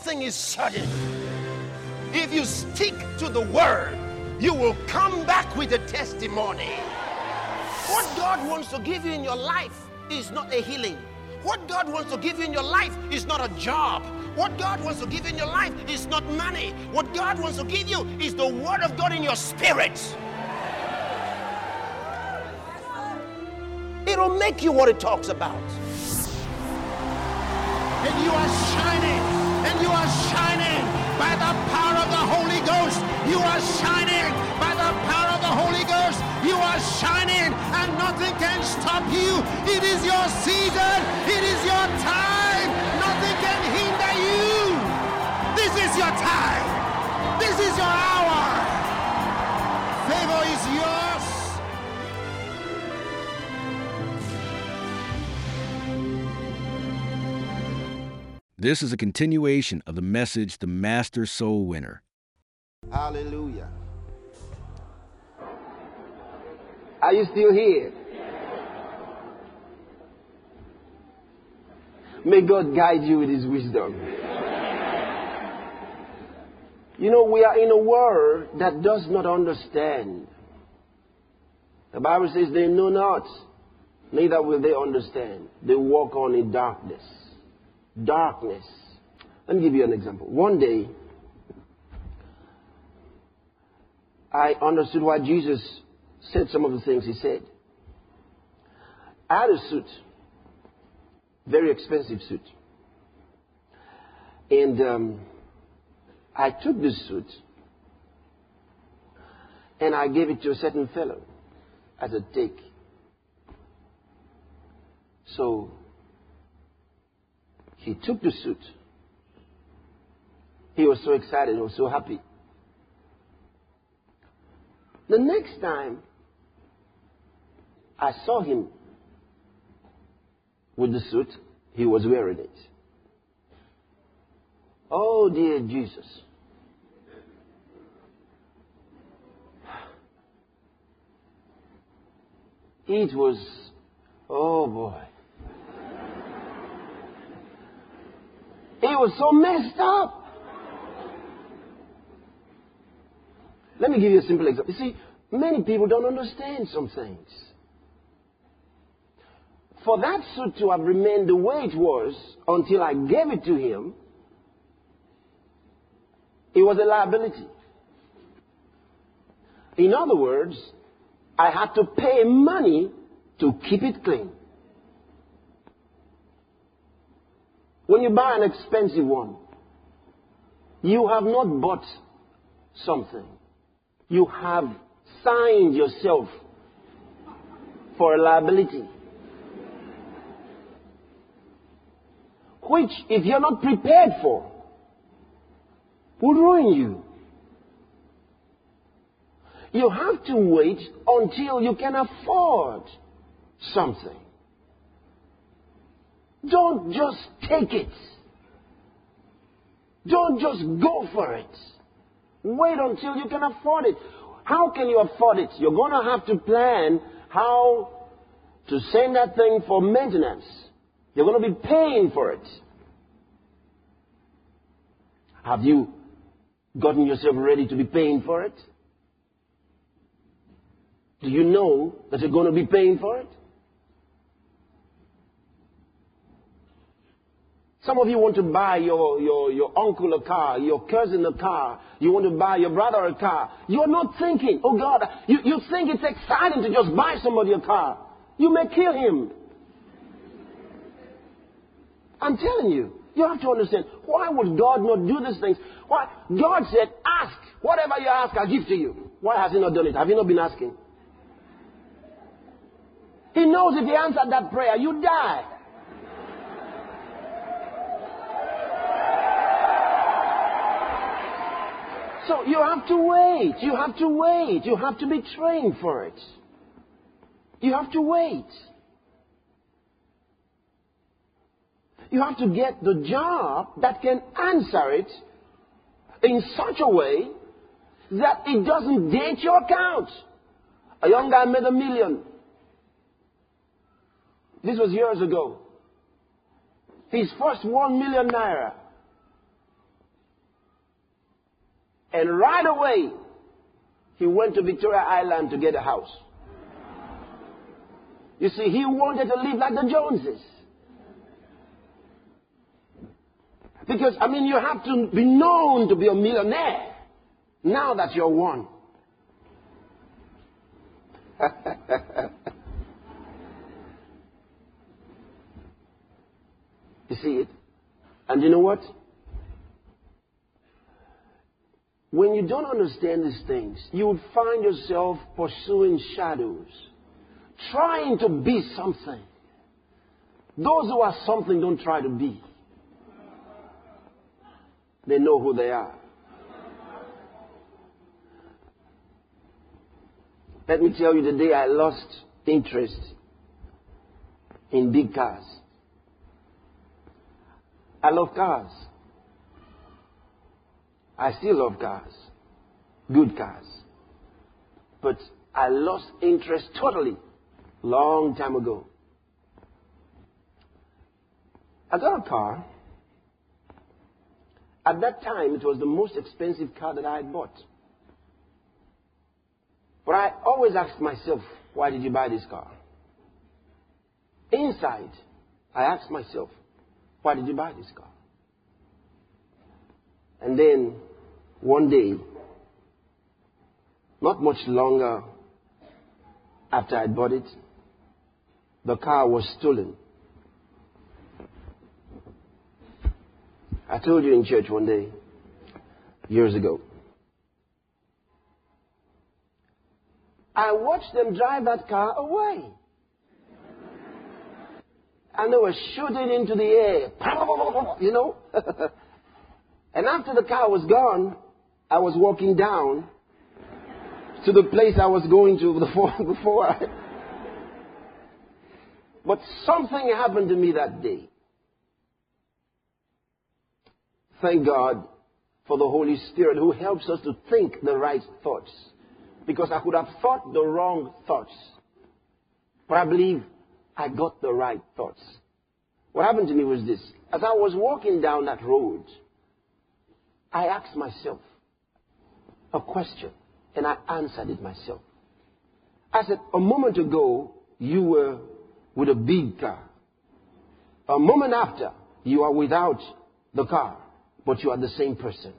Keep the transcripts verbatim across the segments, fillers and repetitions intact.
thing is certain. If you stick to the word, you will come back with a testimony. What God wants to give you in your life is not a healing. What God wants to give you in your life is not a job. What God wants to give you in your life is not money. What God wants to give you is the word of God in your spirit. It'll make you what it talks about. And you are shining, and you are shining by the power of the Holy Ghost. You are shining by the power of the Holy Ghost. You are shining, and nothing can stop you. It is your season. It is your time. Nothing can hinder you. This is your time. This is your hour. Favor is yours. This is a continuation of the message, The Master Soul Winner. Hallelujah. Are you still here? May God guide you with His wisdom. You know, we are in a world that does not understand. The Bible says they know not, neither will they understand. They walk on in darkness. Darkness. Let me give you an example. One day, I understood why Jesus said some of the things He said. I had a suit, very expensive suit. And um, I took this suit and I gave it to a certain fellow as a take. So, he took the suit. He was so excited. He was so happy. The next time I saw him with the suit, he was wearing it. Oh, dear Jesus. It was, oh boy. It was so messed up. Let me give you a simple example. You see, many people don't understand some things. For that suit to have remained the way it was until I gave it to him, it was a liability. In other words, I had to pay money to keep it clean. When you buy an expensive one, you have not bought something. You have signed yourself for a liability. Which, if you're not prepared for, will ruin you. You have to wait until you can afford something. Don't just take it. Don't just go for it. Wait until you can afford it. How can you afford it? You're going to have to plan how to send that thing for maintenance. You're going to be paying for it. Have you gotten yourself ready to be paying for it? Do you know that you're going to be paying for it? Some of you want to buy your, your, your uncle a car, your cousin a car. You want to buy your brother a car. You're not thinking, oh God, you, you think it's exciting to just buy somebody a car. You may kill him. I'm telling you, you have to understand, why would God not do these things? Why? God said, ask. Whatever you ask, I'll give to you. Why has He not done it? Have you not been asking? He knows if He answered that prayer, you die. So you have to wait. You have to wait. You have to be trained for it. You have to wait. You have to get the job that can answer it in such a way that it doesn't date your account. A young guy made a million. This was years ago. His first one million naira And right away, he went to Victoria Island to get a house. You see, he wanted to live like the Joneses. Because, I mean, you have to be known to be a millionaire now that you're one. You see it? And you know what? When you don't understand these things, you would find yourself pursuing shadows, trying to be something. Those who are something don't try to be. They know who they are. Let me tell you, the day I lost interest in big cars. I love cars. I still love cars. Good cars. But I lost interest totally long time ago. I got a car. At that time, it was the most expensive car that I had bought. But I always asked myself, why did you buy this car? Inside, I asked myself, why did you buy this car? And then, one day, not much longer after I bought it, the car was stolen. I told you in church one day, years ago. I watched them drive that car away. And they were shooting into the air. You know? And after the car was gone, I was walking down to the place I was going to before. before I... But something happened to me that day. Thank God for the Holy Spirit who helps us to think the right thoughts. Because I could have thought the wrong thoughts. But I believe I got the right thoughts. What happened to me was this. As I was walking down that road, I asked myself a question. And I answered it myself. I said, a moment ago, you were with a big car. A moment after, you are without the car. But you are the same person.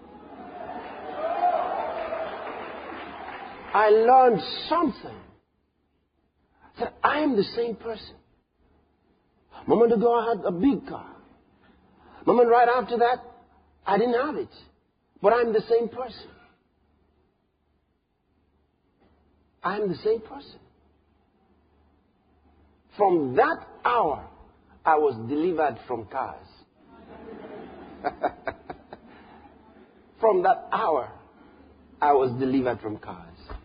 I learned something. I said, I am the same person. A moment ago, I had a big car. A moment right after that, I didn't have it. But I'm the same person. I'm the same person. From that hour, I was delivered from cars. From that hour, I was delivered from cars.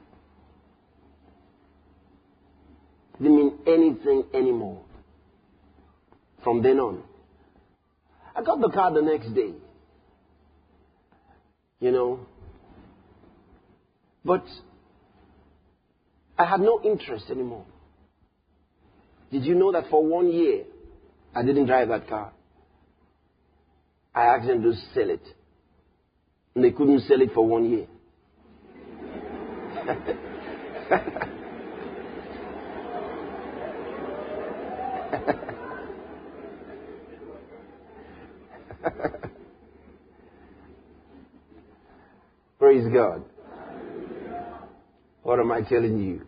Didn't mean anything anymore. From then on. I got the car the next day. You know. But I had no interest anymore. Did you know that for one year, I didn't drive that car? I asked them to sell it. And they couldn't sell it for one year. Praise God. What am I telling you?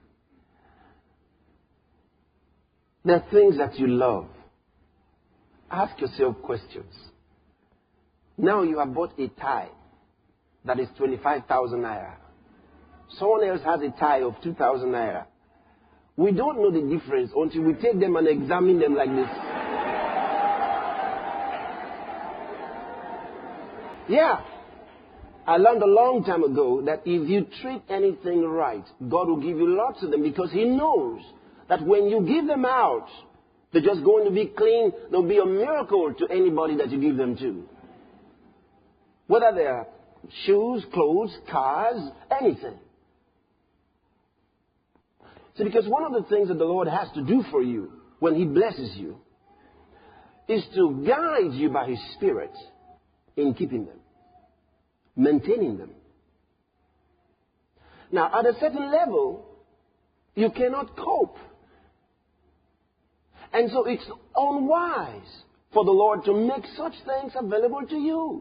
There are things that you love. Ask yourself questions. Now you have bought a tie that is twenty-five thousand naira. Someone else has a tie of two thousand naira. We don't know the difference until we take them and examine them like this. Yeah. I learned a long time ago that if you treat anything right, God will give you lots of them because He knows that when you give them out, they're just going to be clean. There'll be a miracle to anybody that you give them to. Whether they're shoes, clothes, cars, anything. See, because one of the things that the Lord has to do for you when He blesses you is to guide you by His Spirit in keeping them, maintaining them, Now, at a certain level, you cannot cope. And so it's unwise for the Lord to make such things available to you.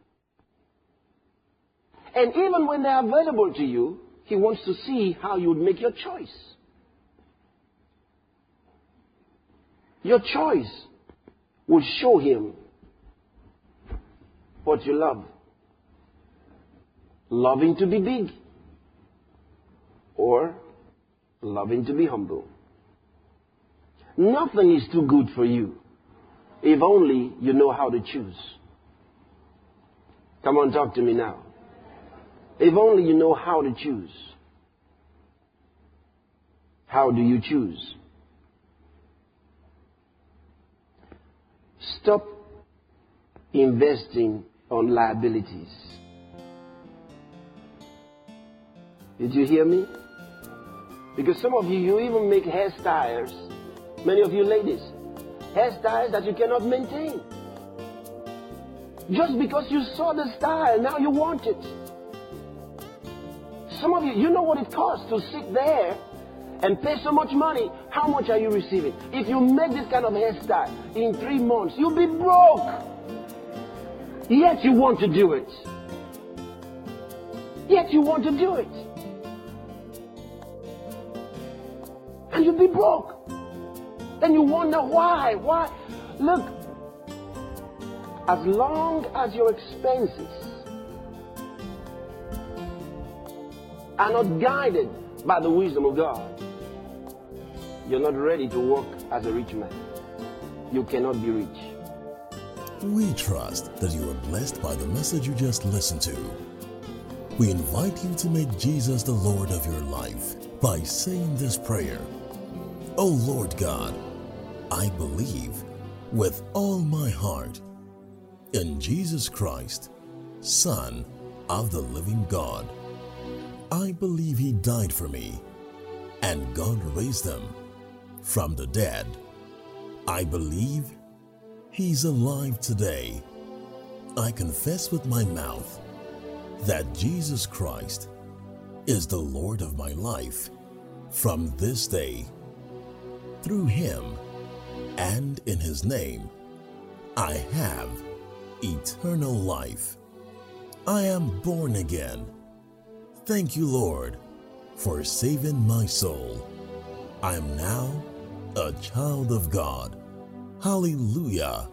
And even when they're available to you, He wants to see how you would make your choice. Your choice will show Him what you love. Loving to be big or loving to be humble. Nothing is too good for you if only you know how to choose. Come on, talk to me now. If only you know how to choose. How do you choose? Stop investing on liabilities. Did you hear me? Because some of you, you even make hairstyles. Many of you ladies, hairstyles that you cannot maintain. Just because you saw the style, now you want it. Some of you, you know what it costs to sit there and pay so much money. How much are you receiving? If you make this kind of hairstyle in three months, you'll be broke. Yet you want to do it. Yet you want to do it. And you'll be broke. Then you wonder why. Why? Look, as long as your expenses are not guided by the wisdom of God, you're not ready to walk as a rich man. You cannot be rich. We trust that you are blessed by the message you just listened to. We invite you to make Jesus the Lord of your life by saying this prayer. O Lord God, I believe with all my heart in Jesus Christ, Son of the living God. I believe He died for me and God raised Him from the dead. I believe He's alive today. I confess with my mouth that Jesus Christ is the Lord of my life from this day. Through Him and in His name, I have eternal life. I am born again. Thank you, Lord, for saving my soul. I am now a child of God. Hallelujah.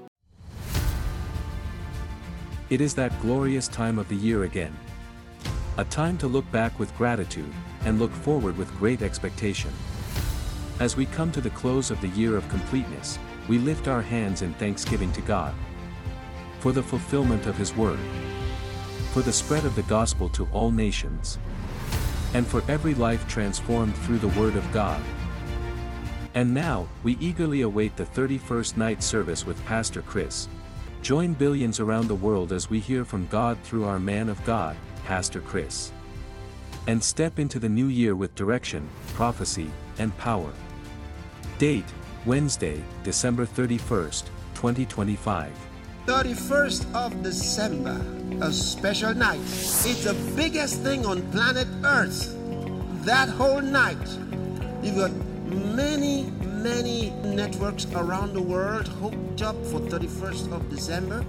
It is that glorious time of the year again. A time to look back with gratitude and look forward with great expectation. As we come to the close of the year of completeness, we lift our hands in thanksgiving to God for the fulfillment of His word, for the spread of the gospel to all nations, and for every life transformed through the word of God. And now, we eagerly await the thirty-first night service with Pastor Chris. Join billions around the world as we hear from God through our man of God, Pastor Chris. And step into the new year with direction, prophecy, and power. Date, Wednesday, December thirty-first, twenty twenty-five. thirty-first of December, a special night. It's the biggest thing on planet Earth. That whole night, you've got many, many networks around the world hooked up for thirty-first of December.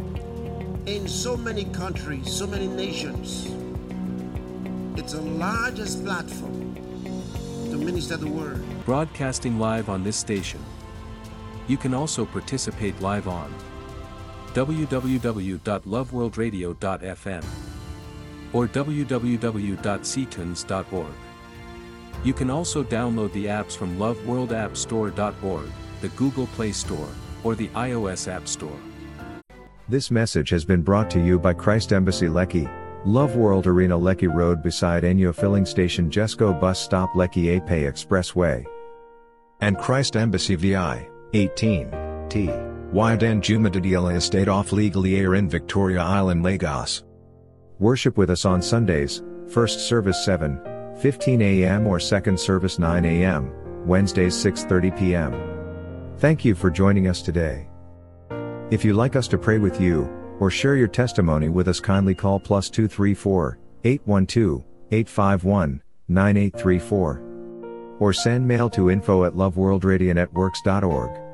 In so many countries, so many nations. It's the largest platform to minister the word. Broadcasting live on this station. You can also participate live on w w w dot love world radio dot f m or w w w dot c tunes dot org. You can also download the apps from love world app store dot org, the Google Play Store, or the iOS App Store. This message has been brought to you by Christ Embassy Lekki, Love World Arena Lekki Road beside Enyo Filling Station Jesco Bus Stop Lekki Ape Expressway. And Christ Embassy V I, eighteen, T, Wyden Jumadadila Estate off Legally Air in Victoria Island, Lagos. Worship with us on Sundays, first service seven fifteen a m or second service nine a m, Wednesdays six thirty p m Thank you for joining us today. If you'd like us to pray with you, or share your testimony with us, kindly call plus two three four, eight one two, eight five one, nine eight three four. Or send mail to info at love world radio networks dot org.